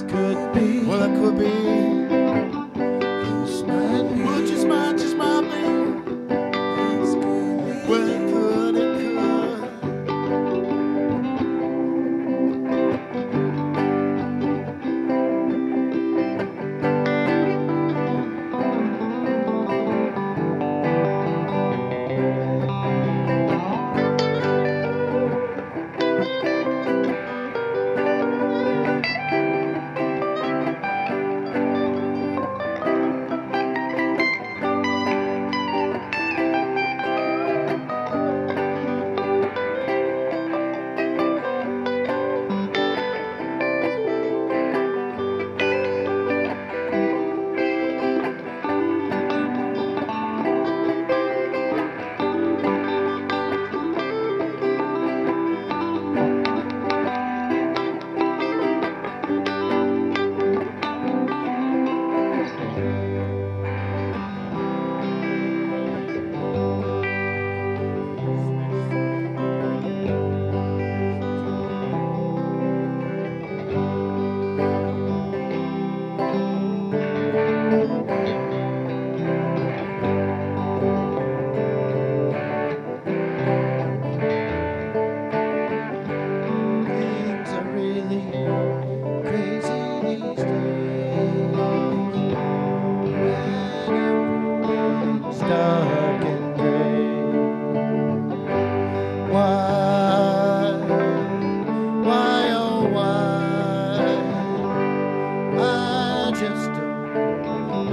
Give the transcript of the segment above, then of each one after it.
could be. Well, it could be. This might be. Well, just might be. This could be. Well, it could, it could. Things are really crazy these days. When everything's dark and gray. Why, oh why? I just don't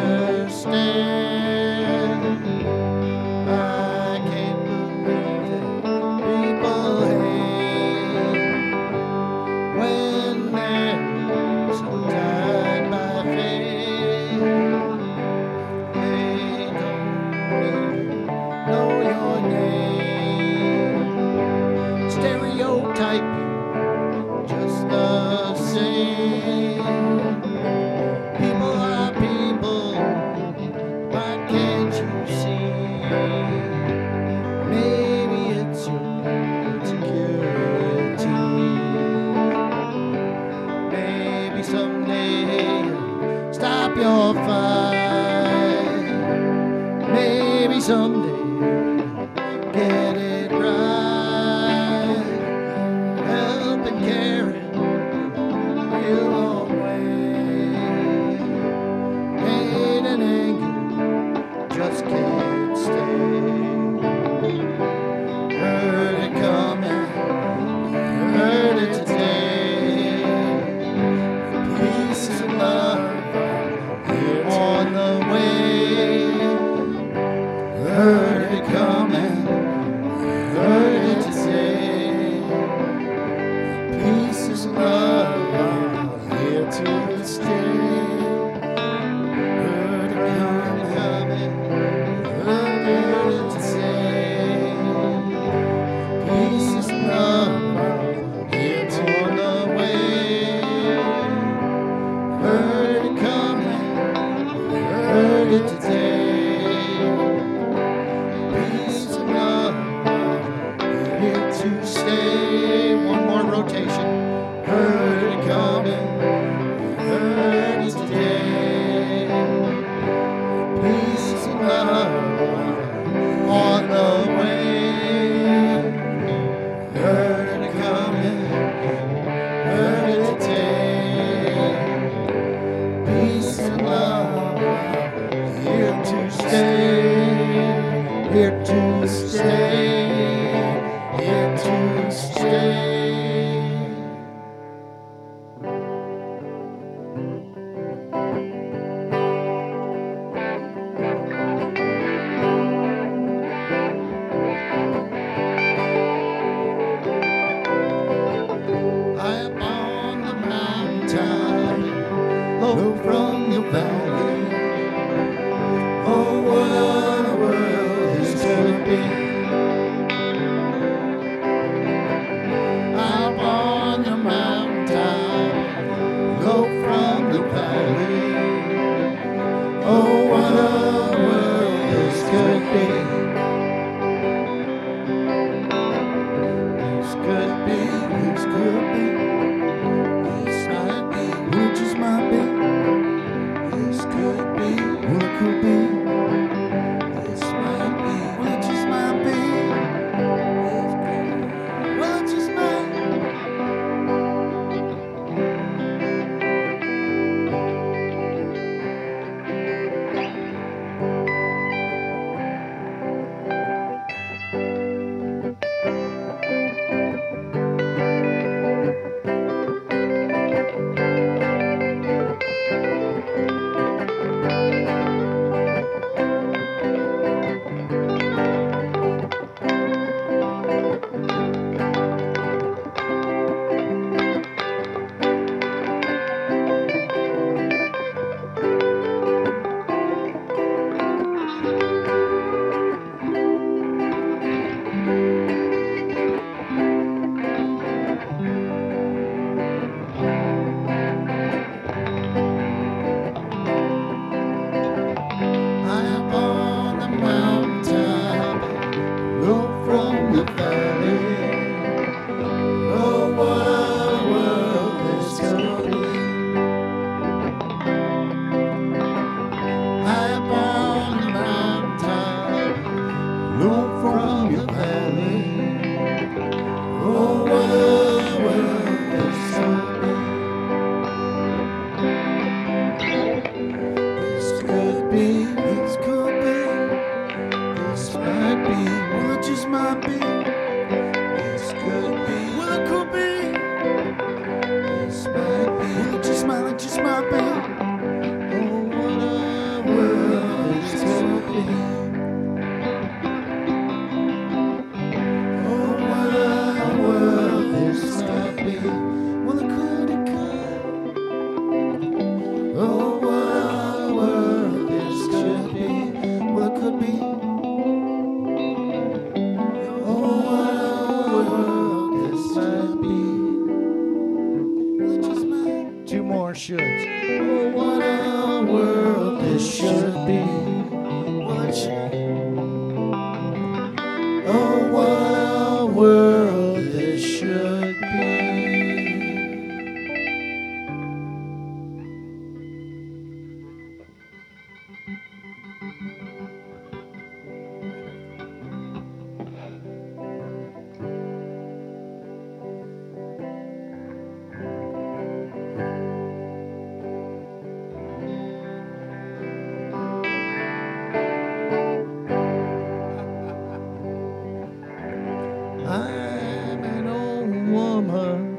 understand. I can't believe that people hate when they're so tied by fate. They don't even know your name. Stereotype you just the same. People are people. Why can't you see? Maybe it's your insecurity. Maybe someday you'll stop your fight. Maybe someday you'll get it right. Help and caring a real long way. Hate and anger just can't stay. Heard it coming, heard it today. Peace and love here on the way. Heard it coming, heard it today. Peace and love here to stay. Heard it coming, heard it today. Peace is love here on the way. Heard it coming, heard it today. Peace and love here to stay. One more rotation. Heard it coming, heard it today. Peace and love on the way. Heard it coming, heard it today. Peace and love here to stay. Here to stay. Here to stay. High up on the mountain, low from your valley. Oh, what a world this could be. High up on the mountain, low from the valley. Oh, what a world this could be. This could be, this could be, this might be. words. Oh, what a world this should be. Oh, what a world this should be. I'm an old woman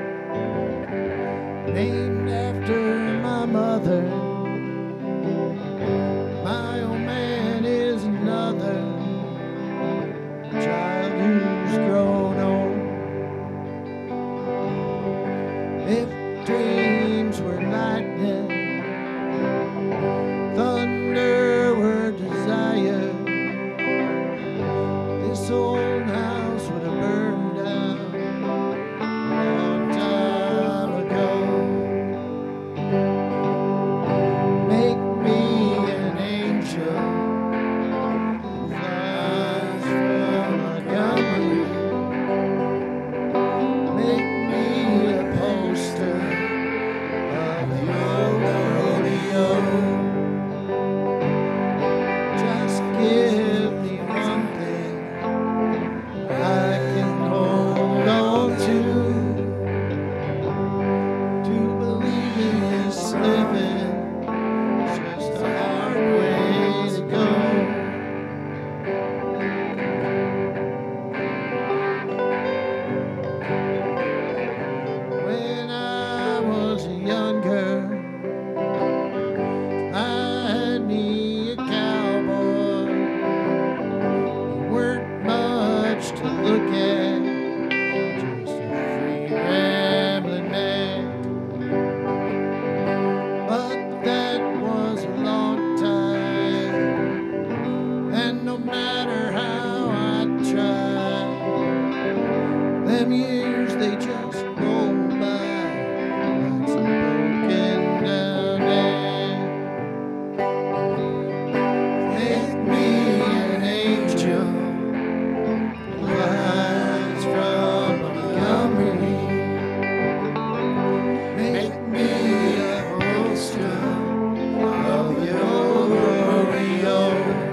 named after my mother. My old man is another child who's grown old. If dreams were lightning, thunder were desire, this old house would have burned down a long time ago. Make me an angel who flies from Montgomery. Make me a poster of the old rodeo. Just give me one thing I can hold on to believe in this living. It's just a hard way to go. When I was younger, I had me a cowboy. He weren't much to look at, just a free rambling man. But that was a long time, and no matter how I tried, them years they just roll by like some broken down dam. Make me an angel who flies from Montgomery. Make me a poster of your rodeo.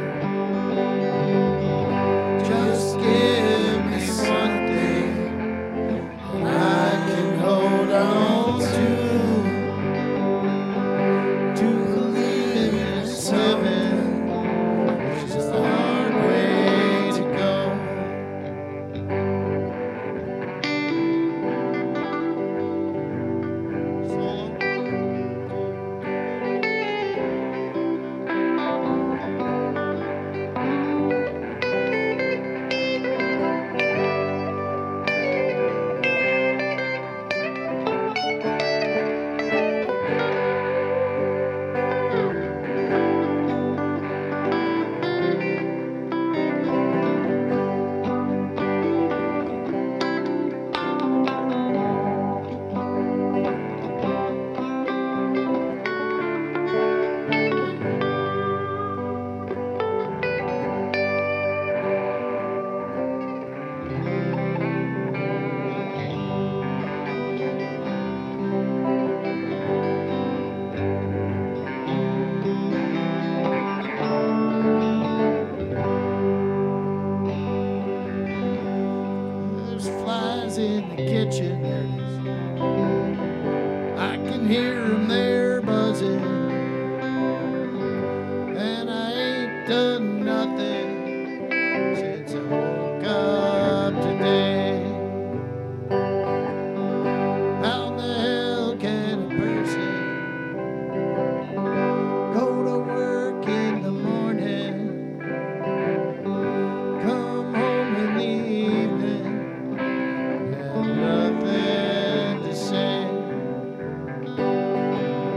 Just give me something I can hold on to believe in this living. It's just a hard way to go. There's flies in the kitchen, there it is. I can hear them there buzzing, and I ain't done nothing since I woke up today. How the hell can a person go to work in the morning, come home in the evening, have nothing to say?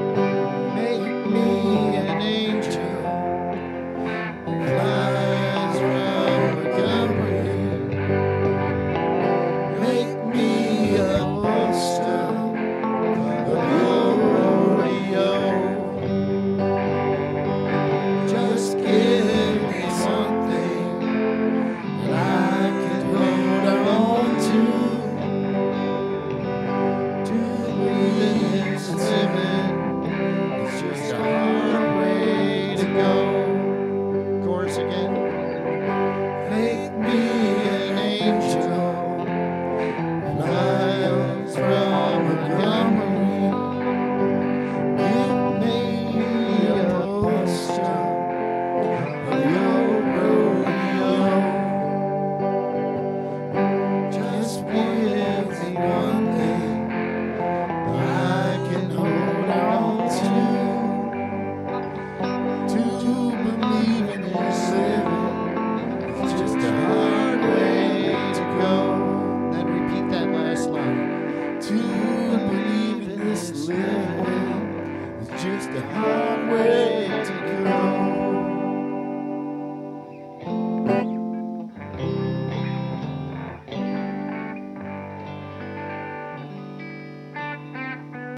the high